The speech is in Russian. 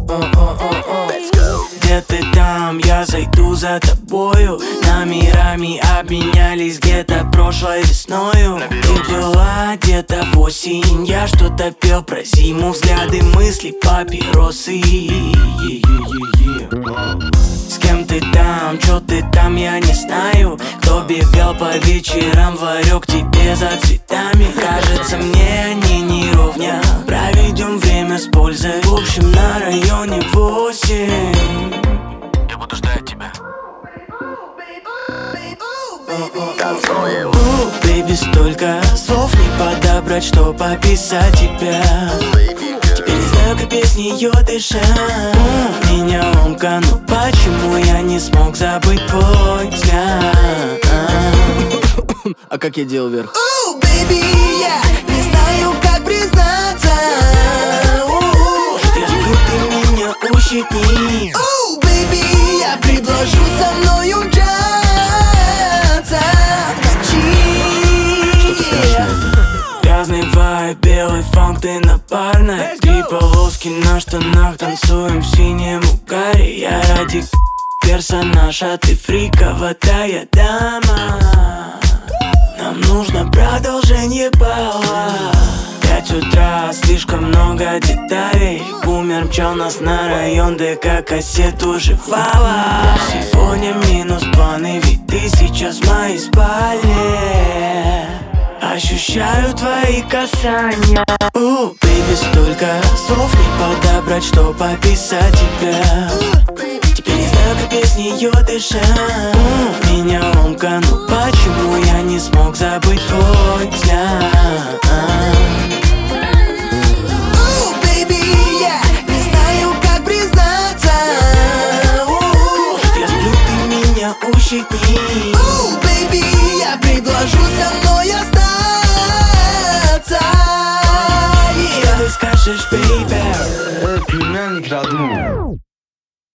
Где ты там, я зайду за тобою. Номерами обменялись где-то прошлой весною. Ты была где-то в осень, я что-то пел про зиму. Взгляды, мысли, папиросы. С кем ты там, чё ты там, я не знаю. Кто бегал по вечерам в ларек тебе за цветами. Кажется, мне они не ровня. Проведем время с пользой. В общем, на районе 8. Я буду ждать тебя. Бэйби, столько слов не подобрать, чтоб описать тебя. Теперь не знаю, как без нее дышать. Меня ломка, но почему я не смог забыть твой взгляд? А как я делал вверх? Бэйби, я не знаю, как признаться. Я сплю, ты меня ущипни. Бэйби, я предложу со мною мчаться в ночи. Грязный вайб, белый фанк, ты на парной. Три полоски на штанах, танцуем в синем угаре. Я ради персонаж, а ты фриковатая дама. Нам нужно продолжение бала. 5 утра, слишком много деталей. Бумер мчал нас на район, ДК кассету жевала. Сегодня минус планы, ведь ты сейчас в моей спальне. Ощущаю твои касания. Бэйби, столько слов не подобрать, чтоб описать тебя. Теперь не знаю, как без нее дышать. Меня ломка, но почему я не смог забыть твой взгляд? Бэйби, я не знаю, как признаться. Я сплю, ты меня ущипни. Бэйби, я предложу со мной остаться. Что ты скажешь, бэйби?